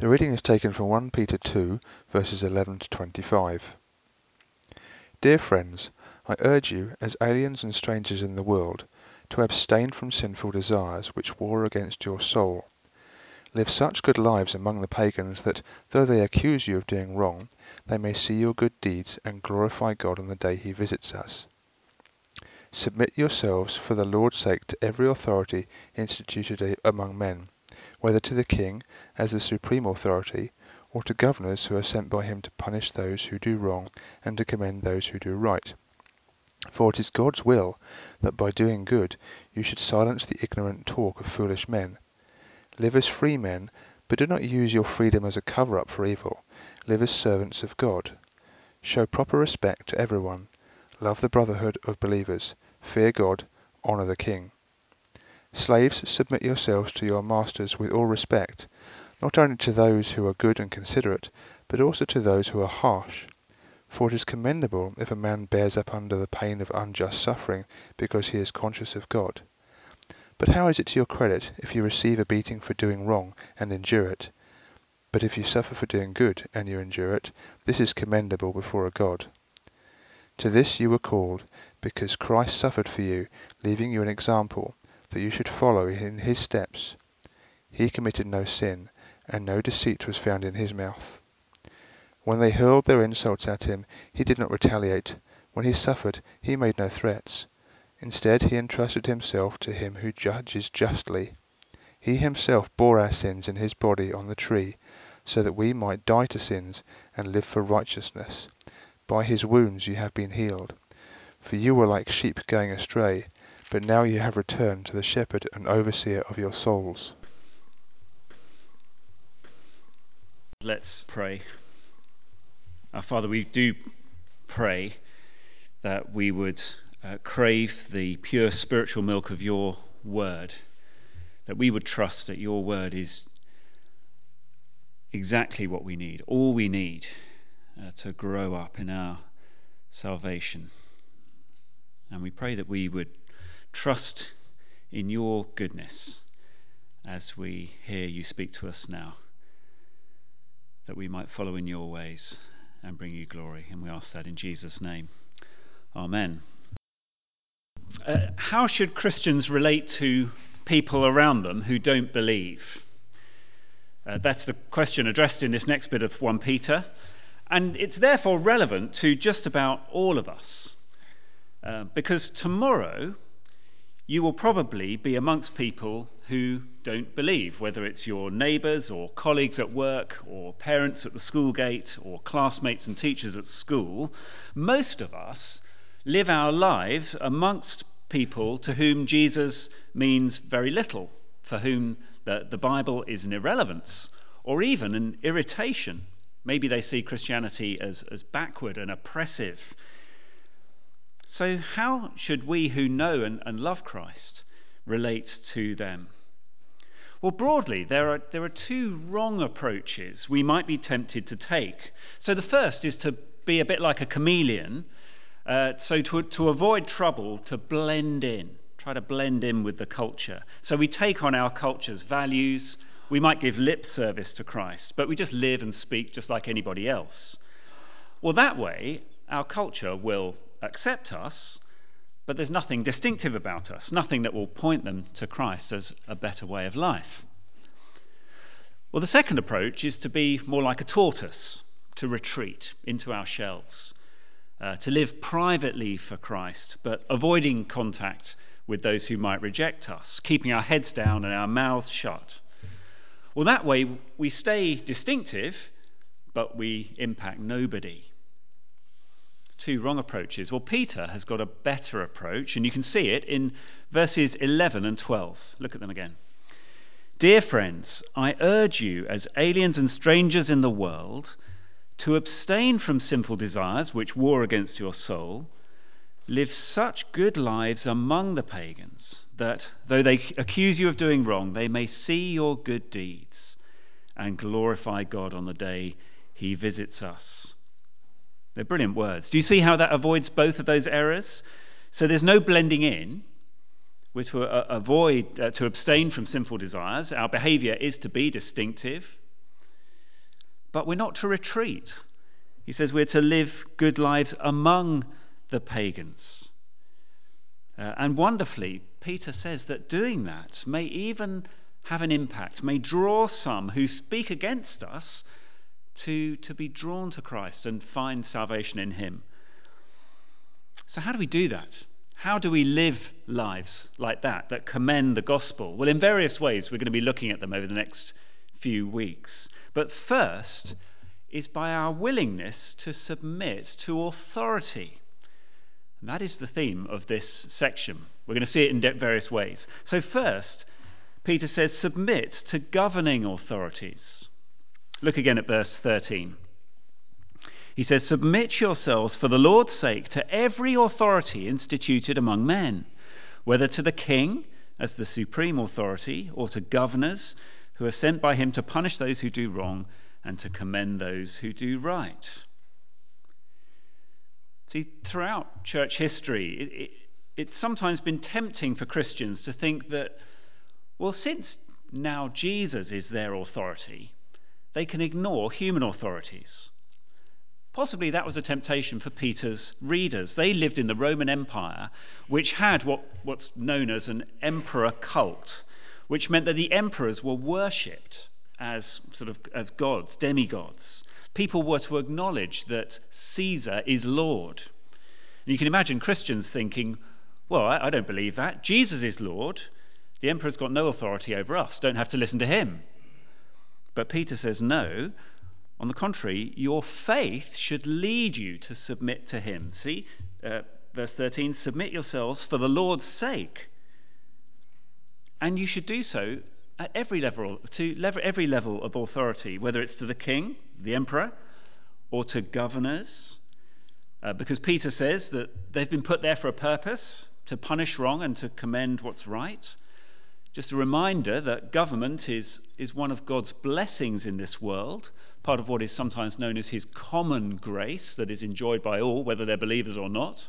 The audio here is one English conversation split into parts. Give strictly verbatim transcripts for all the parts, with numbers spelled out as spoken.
The reading is taken from First Peter two, verses eleven to twenty-five. Dear friends, I urge you, as aliens and strangers in the world, to abstain from sinful desires which war against your soul. Live such good lives among the pagans that, though they accuse you of doing wrong, they may see your good deeds and glorify God on the day he visits us. Submit yourselves for the Lord's sake to every authority instituted among men, whether to the king as the supreme authority, or to governors who are sent by him to punish those who do wrong and to commend those who do right. For it is God's will that by doing good you should silence the ignorant talk of foolish men. Live as free men, but do not use your freedom as a cover-up for evil. Live as servants of God. Show proper respect to everyone. Love the brotherhood of believers. Fear God. Honour the king. Slaves, submit yourselves to your masters with all respect, not only to those who are good and considerate, but also to those who are harsh. For it is commendable if a man bears up under the pain of unjust suffering because he is conscious of God. But how is it to your credit if you receive a beating for doing wrong and endure it? But if you suffer for doing good and you endure it, this is commendable before a God. To this you were called, because Christ suffered for you, leaving you an example, that you should follow in his steps. He committed no sin, and no deceit was found in his mouth. When they hurled their insults at him, he did not retaliate. When he suffered, he made no threats. Instead, he entrusted himself to him who judges justly. He himself bore our sins in his body on the tree, so that we might die to sins and live for righteousness. By his wounds you have been healed. For you were like sheep going astray, but now you have returned to the shepherd and overseer of your souls. Let's pray. Our Father, we do pray that we would uh, crave the pure spiritual milk of your word, that we would trust that your word is exactly what we need, all we need uh, to grow up in our salvation. And we pray that we would trust in your goodness as we hear you speak to us now, that we might follow in your ways and bring you glory. And we ask that in Jesus' name. Amen. Uh, how should Christians relate to people around them who don't believe? Uh, that's the question addressed in this next bit of First Peter. And it's therefore relevant to just about all of us. Uh, because tomorrow you will probably be amongst people who don't believe, whether it's your neighbours or colleagues at work or parents at the school gate or classmates and teachers at school. Most of us live our lives amongst people to whom Jesus means very little, for whom the, the Bible is an irrelevance or even an irritation. Maybe they see Christianity as, as backward and oppressive. So how should we who know and, and love Christ relate to them? Well, broadly, there are, there are two wrong approaches we might be tempted to take. So the first is to be a bit like a chameleon, uh, so to, to avoid trouble, to blend in, try to blend in with the culture. So we take on our culture's values, we might give lip service to Christ, but we just live and speak just like anybody else. Well, that way, our culture will accept us, but there's nothing distinctive about us, nothing that will point them to Christ as a better way of life. Well, the second approach is to be more like a tortoise, to retreat into our shells, uh, to live privately for Christ, but avoiding contact with those who might reject us, keeping our heads down and our mouths shut. Well, that way we stay distinctive, but we impact nobody. Two wrong approaches. Well, Peter has got a better approach, and you can see it in verses eleven and twelve. Look at them again. Dear friends, I urge you as aliens and strangers in the world to abstain from sinful desires which war against your soul. Live such good lives among the pagans that, though they accuse you of doing wrong, they may see your good deeds and glorify God on the day he visits us. They're brilliant words. Do you see how that avoids both of those errors? So there's no blending in. We're to uh, avoid, uh, to abstain from sinful desires. Our behaviour is to be distinctive. but we're not to retreat. He says we're to live good lives among the pagans. Uh, and wonderfully, Peter says that doing that may even have an impact, may draw some who speak against us to, to be drawn to Christ and find salvation in him. So how do we do that? How do we live lives like that, that commend the gospel? Well, in various ways, we're going to be looking at them over the next few weeks. But first is by our willingness to submit to authority. And that is the theme of this section. We're going to see it in various ways. So first, Peter says, submit to governing authorities. Look again at verse thirteen. He says, submit yourselves for the Lord's sake to every authority instituted among men, whether to the king as the supreme authority or to governors who are sent by him to punish those who do wrong and to commend those who do right. See, throughout church history, it, it, it's sometimes been tempting for Christians to think that, well, since now Jesus is their authority, they can ignore human authorities. Possibly that was a temptation for Peter's readers. They lived in the Roman Empire, which had what, what's known as an emperor cult, which meant that the emperors were worshipped as sort of as gods, demigods. People were to acknowledge that Caesar is Lord. And you can imagine Christians thinking, well, I, I don't believe that. Jesus is Lord. The emperor's got no authority over us. Don't have to listen to him. But Peter says, no. On the contrary, your faith should lead you to submit to him. See, uh, verse thirteen, submit yourselves for the Lord's sake. And you should do so at every level, to level, every level of authority, whether it's to the king, the emperor, or to governors. Uh, because Peter says that they've been put there for a purpose, to punish wrong and to commend what's right. Just a reminder that government is, is one of God's blessings in this world, part of what is sometimes known as his common grace that is enjoyed by all, whether they're believers or not.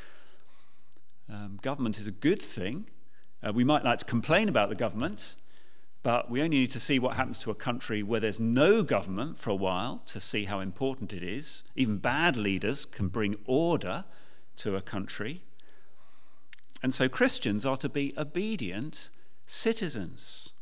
Um, government is a good thing. Uh, we might like to complain about the government, but we only need to see what happens to a country where there's no government for a while to see how important it is. Even bad leaders can bring order to a country. And so Christians are to be obedient citizens.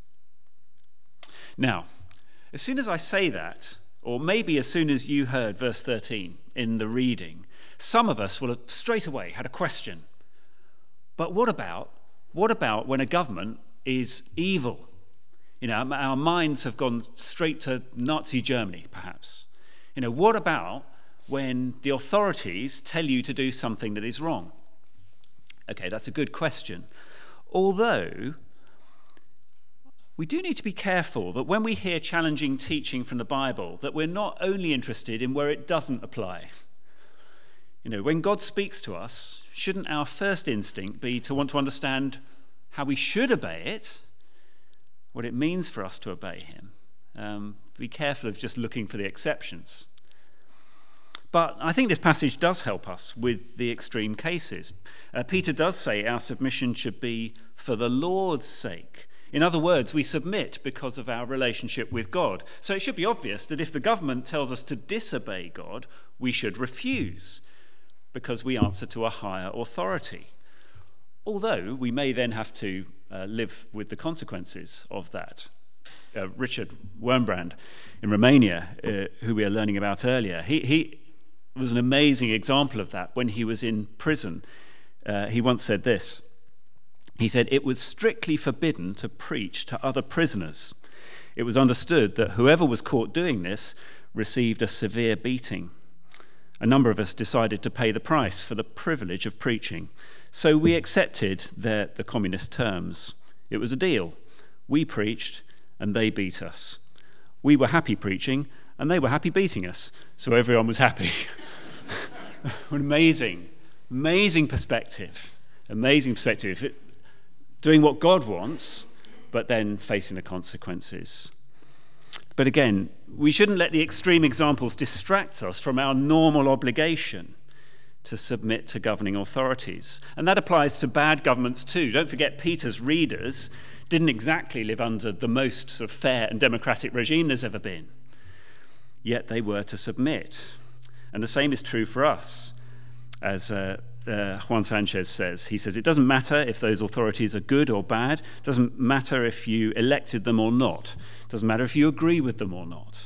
Now, as soon as I say that, or maybe as soon as you heard verse thirteen in the reading, some of us will have straight away had a question. But what about, what about when a government is evil? You know, our minds have gone straight to Nazi Germany, perhaps. You know, what about when the authorities tell you to do something that is wrong? Okay, that's a good question. Although we do need to be careful that when we hear challenging teaching from the Bible, that we're not only interested in where it doesn't apply. You know, when God speaks to us, shouldn't our first instinct be to want to understand how we should obey it, what it means for us to obey him? Um, be careful of just looking for the exceptions. But I think this passage does help us with the extreme cases. Uh, Peter does say our submission should be for the Lord's sake. In other words, we submit because of our relationship with God. So it should be obvious that if the government tells us to disobey God, we should refuse because we answer to a higher authority. Although we may then have to uh, live with the consequences of that. Uh, Richard Wurmbrand in Romania, uh, who we were learning about earlier, he, he was an amazing example of that when he was in prison. Uh, he once said this. He said, it was strictly forbidden to preach to other prisoners. It was understood that whoever was caught doing this received a severe beating. A number of us decided to pay the price for the privilege of preaching. So we accepted their, the communist terms. It was a deal. We preached and they beat us. We were happy preaching and they were happy beating us. So everyone was happy. An amazing, amazing perspective. Amazing perspective. It, doing what God wants, but then facing the consequences. But again, we shouldn't let the extreme examples distract us from our normal obligation to submit to governing authorities. And that applies to bad governments too. Don't forget, Peter's readers didn't exactly live under the most sort of fair and democratic regime there's ever been. yet they were to submit. And the same is true for us, as uh, uh, Juan Sanchez says. He says, it doesn't matter if those authorities are good or bad. It doesn't matter if you elected them or not. It doesn't matter if you agree with them or not.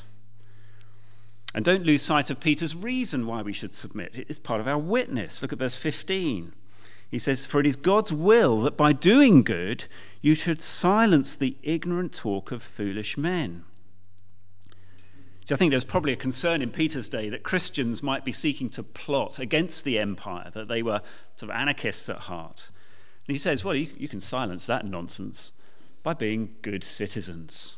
And don't lose sight of Peter's reason why we should submit. It's part of our witness. Look at verse fifteen. He says, for it is God's will that by doing good you should silence the ignorant talk of foolish men. So I think there's probably a concern in Peter's day that Christians might be seeking to plot against the empire, that they were sort of anarchists at heart. And he says, well, you, you can silence that nonsense by being good citizens.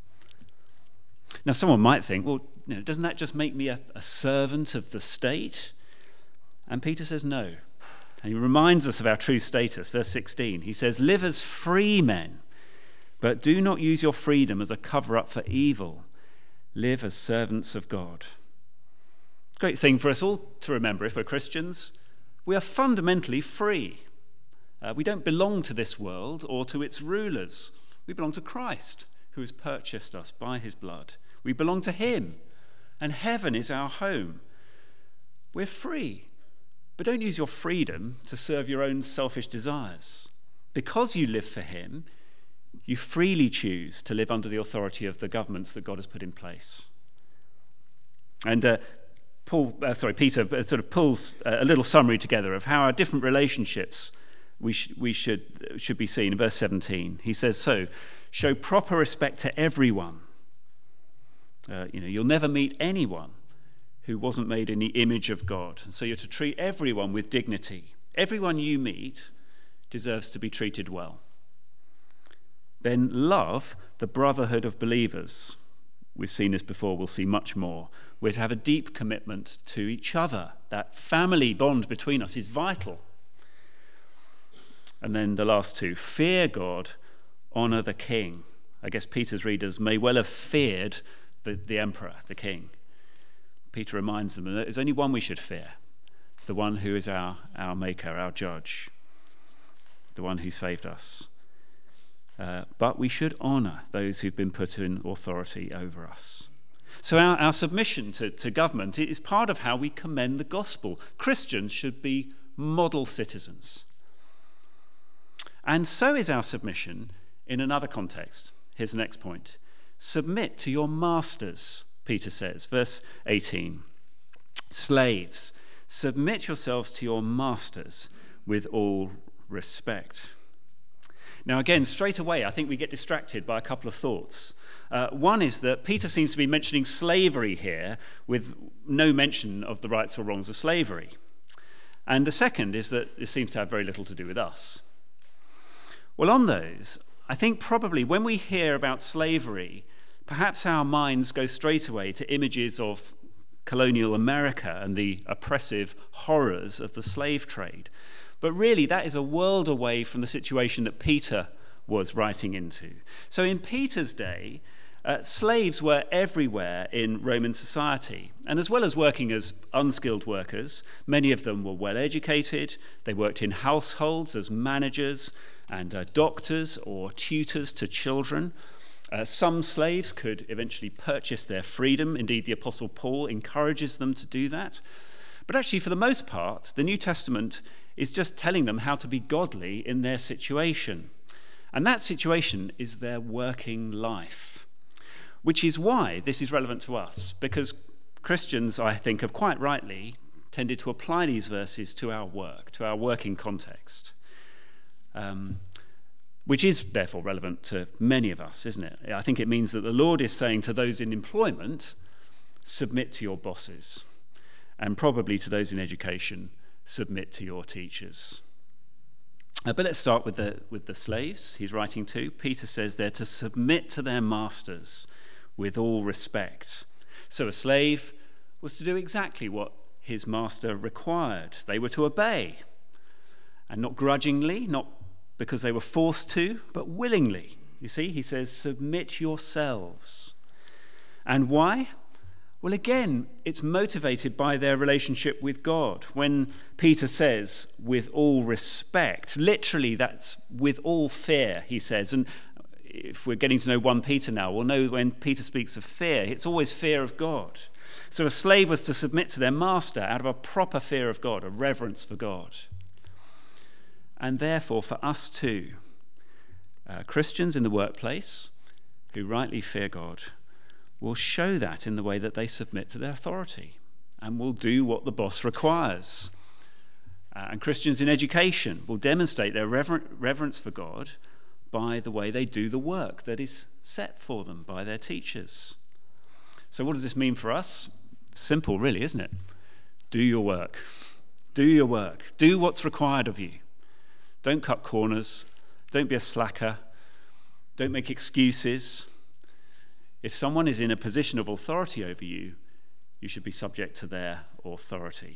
Now, someone might think, well, you know, doesn't that just make me a, a servant of the state? And Peter says no. And he reminds us of our true status. Verse sixteen, he says, live as free men, but do not use your freedom as a cover-up for evil. Live as servants of God. Great thing for us all to remember if we're Christians. We are fundamentally free. Uh, we don't belong to this world or to its rulers. We belong to Christ, who has purchased us by his blood. We belong to him, and heaven is our home. We're free. But don't use your freedom to serve your own selfish desires. Because you live for him, you freely choose to live under the authority of the governments that God has put in place. And uh, Paul, uh, sorry, Peter uh, sort of pulls uh, a little summary together of how our different relationships we, sh- we should, should be seen in verse seventeen. He says, so, show proper respect to everyone. Uh, you know, you'll never meet anyone who wasn't made in the image of God. And so you're to treat everyone with dignity. Everyone you meet deserves to be treated well. Then love the brotherhood of believers. We've seen this before, we'll see much more. We're to have a deep commitment to each other. That family bond between us is vital. And then the last two, fear God, honour the king. I guess Peter's readers may well have feared the, the emperor, the king. Peter reminds them that there's only one we should fear, the one who is our, our maker, our judge, the one who saved us. Uh, but we should honour those who've been put in authority over us. So our, our submission to, to government is part of how we commend the gospel. Christians should be model citizens. And so is our submission in another context. Here's the next point. Submit to your masters, Peter says. Verse eighteen. Slaves, submit yourselves to your masters with all respect. Now, again, straight away, I think we get distracted by a couple of thoughts. Uh, one is that Peter seems to be mentioning slavery here with no mention of the rights or wrongs of slavery. And the second is that it seems to have very little to do with us. Well, on those, I think probably when we hear about slavery, perhaps our minds go straight away to images of colonial America and the oppressive horrors of the slave trade. But really, that is a world away from the situation that Peter was writing into. So in Peter's day, uh, slaves were everywhere in Roman society. And as well as working as unskilled workers, many of them were well educated. They worked in households as managers and uh, doctors or tutors to children. Uh, some slaves could eventually purchase their freedom. Indeed, the Apostle Paul encourages them to do that. But actually, for the most part, the New Testament is just telling them how to be godly in their situation. And that situation is their working life, which is why this is relevant to us, because Christians, I think, have quite rightly tended to apply these verses to our work, to our working context, um, which is therefore relevant to many of us, isn't it? I think it means that the Lord is saying to those in employment, submit to your bosses, and probably to those in education, submit to your teachers. Uh, but let's start with the with the slaves he's writing to. Peter says they're to submit to their masters with all respect. So a slave was to do exactly what his master required. They were to obey, and not grudgingly, not because they were forced to, but willingly. You see, he says, submit yourselves. And why? Well, again, it's motivated by their relationship with God. When Peter says, with all respect, literally that's with all fear, he says. And if we're getting to know First Peter now, we'll know when Peter speaks of fear, it's always fear of God. So a slave was to submit to their master out of a proper fear of God, a reverence for God. And therefore, for us too, uh, Christians in the workplace who rightly fear God will show that in the way that they submit to their authority and will do what the boss requires. Uh, and Christians in education will demonstrate their rever- reverence for God by the way they do the work that is set for them by their teachers. So what does this mean for us? Simple, really, isn't it? Do your work. Do your work. Do what's required of you. Don't cut corners. Don't be a slacker. Don't make excuses. If someone is in a position of authority over you, you should be subject to their authority.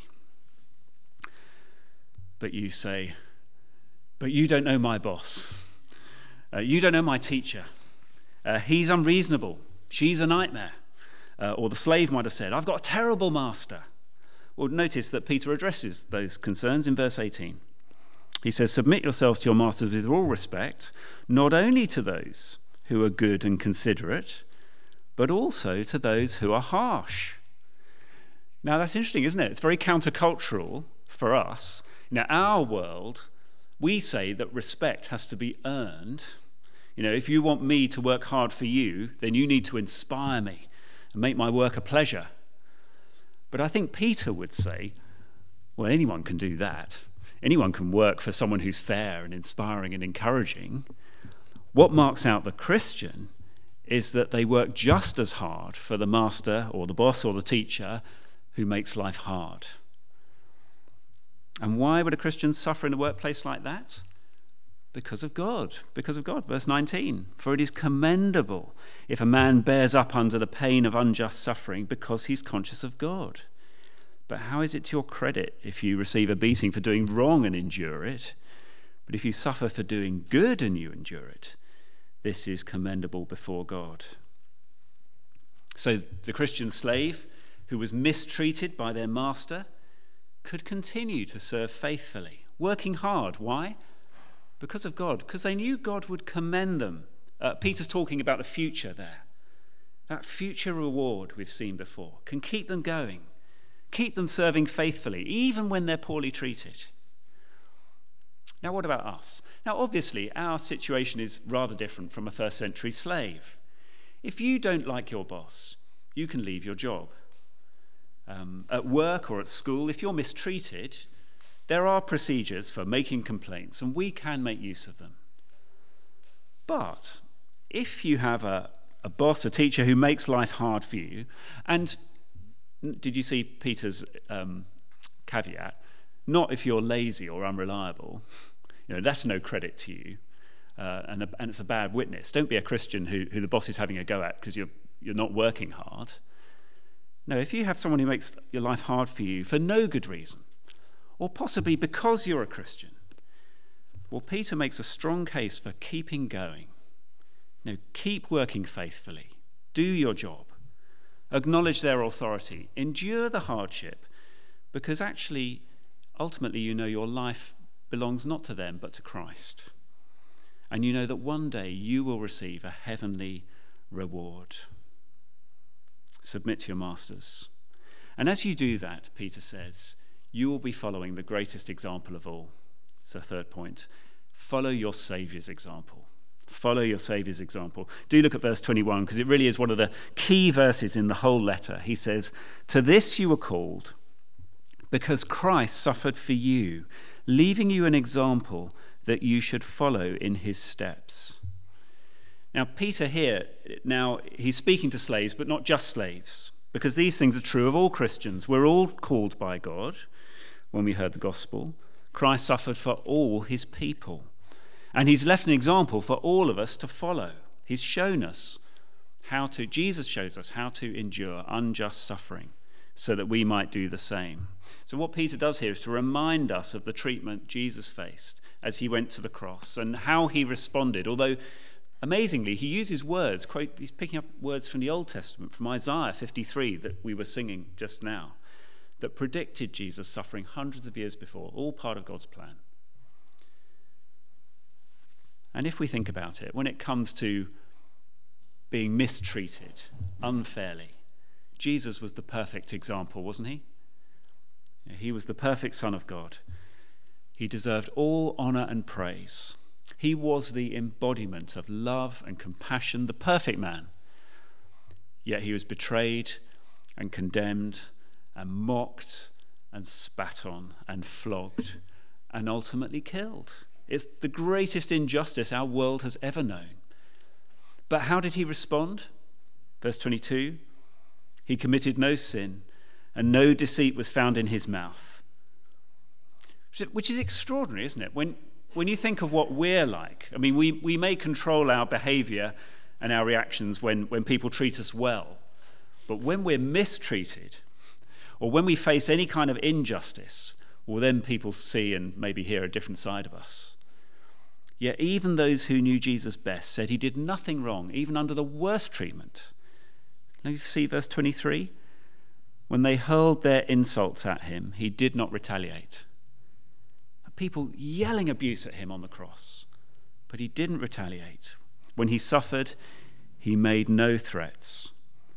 But you say, but you don't know my boss. Uh, you don't know my teacher. Uh, he's unreasonable. She's a nightmare. Uh, or the slave might have said, I've got a terrible master. Well, notice that Peter addresses those concerns in verse eighteen. He says, submit yourselves to your masters with all respect, not only to those who are good and considerate, but also to those who are harsh. Now, that's interesting, isn't it? It's very countercultural for us. Now, our world, we say that respect has to be earned. You know, if you want me to work hard for you, then you need to inspire me and make my work a pleasure. But I think Peter would say, well, anyone can do that. Anyone can work for someone who's fair and inspiring and encouraging. What marks out the Christian is that they work just as hard for the master or the boss or the teacher who makes life hard. And why would a Christian suffer in the workplace like that? Because of God. Because of God. Verse nineteen. For it is commendable if a man bears up under the pain of unjust suffering because he's conscious of God. But how is it to your credit if you receive a beating for doing wrong and endure it? But if you suffer for doing good and you endure it, this is commendable before God. So the Christian slave who was mistreated by their master could continue to serve faithfully, working hard. Why? Because of God, because they knew God would commend them. Uh, Peter's talking about the future there. That future reward we've seen before can keep them going, keep them serving faithfully, even when they're poorly treated. Now, what about us? Now, obviously, our situation is rather different from a first century slave. If you don't like your boss, you can leave your job. Um, at work or at school, if you're mistreated, there are procedures for making complaints, and we can make use of them. But if you have a, a boss, a teacher who makes life hard for you, and did you see Peter's um, caveat? Not if you're lazy or unreliable. You know, that's no credit to you, uh, and, a, and it's a bad witness. Don't be a Christian who, who the boss is having a go at because you're you're not working hard. No, if you have someone who makes your life hard for you for no good reason, or possibly because you're a Christian, well, Peter makes a strong case for keeping going. You know, keep working faithfully. Do your job. Acknowledge their authority. Endure the hardship, because actually, ultimately, you know your life belongs not to them, but to Christ. And you know that one day you will receive a heavenly reward. Submit to your masters. And as you do that, Peter says, you will be following the greatest example of all. It's the third point. Follow your Saviour's example. Follow your Saviour's example. Do look at verse twenty-one, because it really is one of the key verses in the whole letter. He says, to this you were called, because Christ suffered for you, leaving you an example that you should follow in his steps. Now, Peter here, now he's speaking to slaves, but not just slaves, because these things are true of all Christians. We're all called by God when we heard the gospel. Christ suffered for all his people, and he's left an example for all of us to follow. He's shown us how to, Jesus shows us how to endure unjust suffering so that we might do the same. So what Peter does here is to remind us of the treatment Jesus faced as he went to the cross and how he responded, although amazingly, he uses words, quote, he's picking up words from the Old Testament, from Isaiah fifty-three that we were singing just now, that predicted Jesus suffering hundreds of years before, all part of God's plan. And if we think about it, when it comes to being mistreated unfairly, Jesus was the perfect example, wasn't he? He was the perfect Son of God. He deserved all honor and praise. He was the embodiment of love and compassion, the perfect man. Yet he was betrayed and condemned and mocked and spat on and flogged and ultimately killed. It's the greatest injustice our world has ever known. But how did he respond? Verse twenty-two, he committed no sin and no deceit was found in his mouth. Which is extraordinary, isn't it? When when you think of what we're like, I mean, we, we may control our behavior and our reactions when, when people treat us well. But when we're mistreated, or when we face any kind of injustice, well, then people see and maybe hear a different side of us. Yet even those who knew Jesus best said he did nothing wrong, even under the worst treatment. Now you see verse twenty-three? When they hurled their insults at him, he did not retaliate. People yelling abuse at him on the cross, but he didn't retaliate. When he suffered, he made no threats.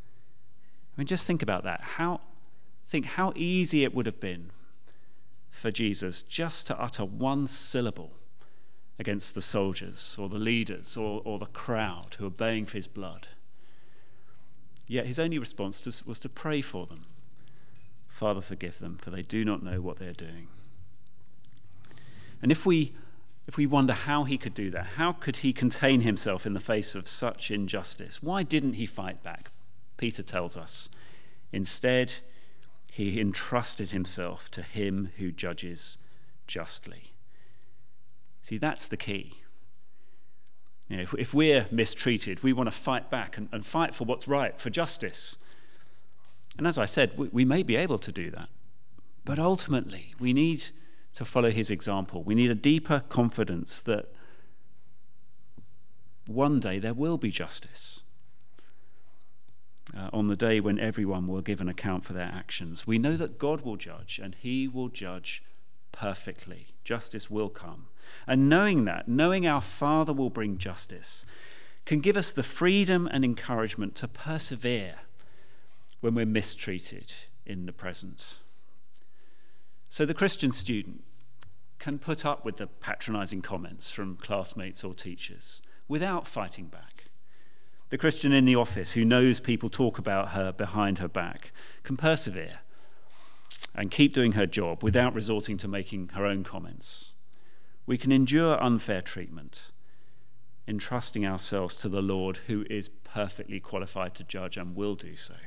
I mean, just think about that. How, think how easy it would have been for Jesus just to utter one syllable against the soldiers or the leaders or, or the crowd who were baying for his blood. Yet his only response to, was to pray for them. Father, forgive them, for they do not know what they're doing. And if we if we wonder how he could do that, how could he contain himself in the face of such injustice? Why didn't he fight back? Peter tells us. Instead, he entrusted himself to him who judges justly. See, that's the key. You know, if, if we're mistreated, we want to fight back and, and fight for what's right, for justice. And as I said, we, we may be able to do that. But ultimately, we need to follow his example. We need a deeper confidence that one day there will be justice. Uh, on the day when everyone will give an account for their actions. We know that God will judge, and he will judge perfectly. Justice will come. And knowing that, knowing our Father will bring justice, can give us the freedom and encouragement to persevere when we're mistreated in the present. So the Christian student can put up with the patronizing comments from classmates or teachers without fighting back. The Christian in the office who knows people talk about her behind her back can persevere and keep doing her job without resorting to making her own comments. We can endure unfair treatment, entrusting ourselves to the Lord who is perfectly qualified to judge and will do so.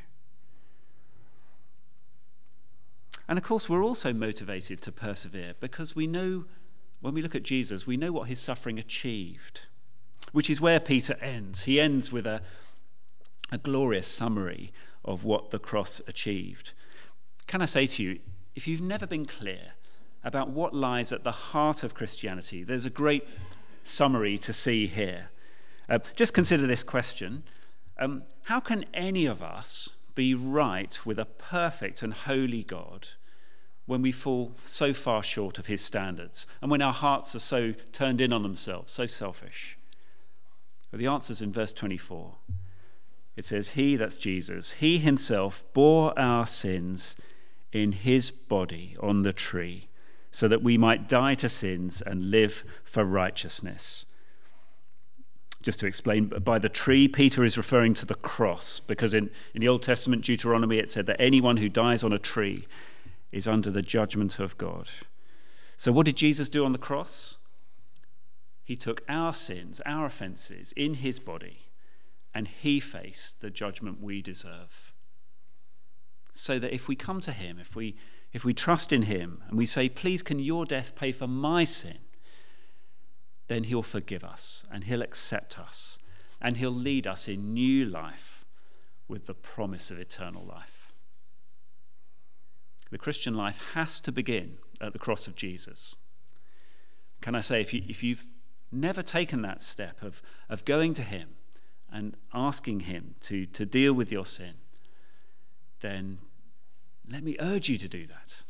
And of course, we're also motivated to persevere because we know, when we look at Jesus, we know what his suffering achieved, which is where Peter ends. He ends with a, a glorious summary of what the cross achieved. Can I say to you, if you've never been clear about what lies at the heart of Christianity, there's a great summary to see here. Uh, just consider this question. Um, how can any of us be right with a perfect and holy God when we fall so far short of his standards and when our hearts are so turned in on themselves, so selfish? Well, the answer's in verse twenty-four. It says, he, that's Jesus, he himself bore our sins in his body on the tree so that we might die to sins and live for righteousness. Just to explain, by the tree, Peter is referring to the cross, because in, in the Old Testament, Deuteronomy, it said that anyone who dies on a tree is under the judgment of God. So what did Jesus do on the cross? He took our sins, our offenses, in his body, and he faced the judgment we deserve. So that if we come to him, if we if we trust in him, and we say, please, can your death pay for my sin? Then he'll forgive us, and he'll accept us, and he'll lead us in new life with the promise of eternal life. The Christian life has to begin at the cross of Jesus. Can I say, if, you, if you've never taken that step of, of going to him and asking him to, to deal with your sin, then let me urge you to do that.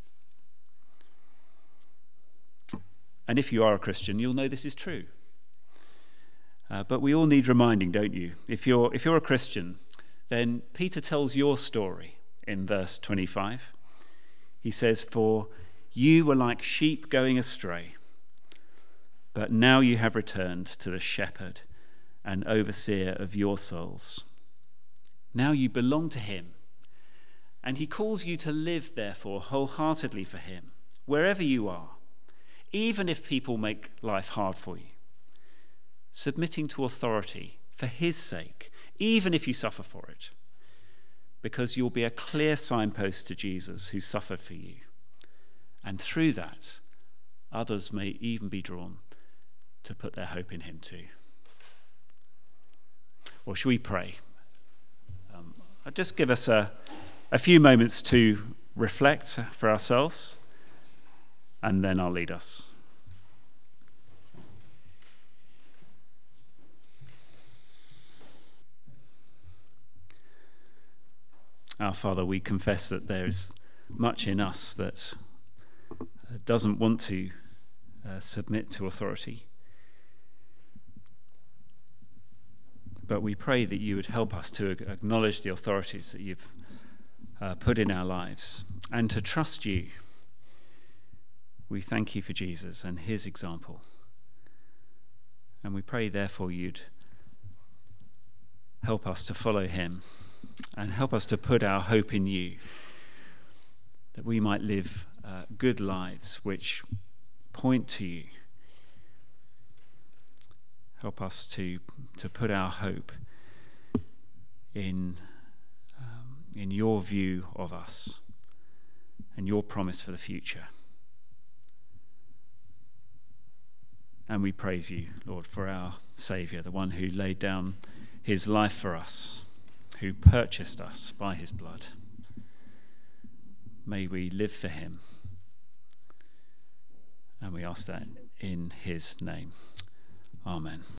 And if you are a Christian, you'll know this is true. Uh, but we all need reminding, don't you? If you're, if you're a Christian, then Peter tells your story in verse twenty-five. He says, "For you were like sheep going astray, but now you have returned to the shepherd and overseer of your souls. Now you belong to him, and he calls you to live, therefore, wholeheartedly for him, wherever you are, even if people make life hard for you, submitting to authority for his sake, even if you suffer for it, because you'll be a clear signpost to Jesus who suffered for you. And through that, others may even be drawn to put their hope in him too." Or should we pray? Um, I'll just give us a, a few moments to reflect for ourselves, and then I'll lead us. Our Father, we confess that there is much in us that doesn't want to uh, submit to authority. But we pray that you would help us to acknowledge the authorities that you've uh, put in our lives and to trust you. We thank you for Jesus and his example. And we pray, therefore, you'd help us to follow him and help us to put our hope in you, that we might live uh, good lives which point to you. Help us to, to put our hope in, um, in your view of us and your promise for the future. And we praise you, Lord, for our Saviour, the one who laid down his life for us, who purchased us by his blood. May we live for him. And we ask that in his name. Amen.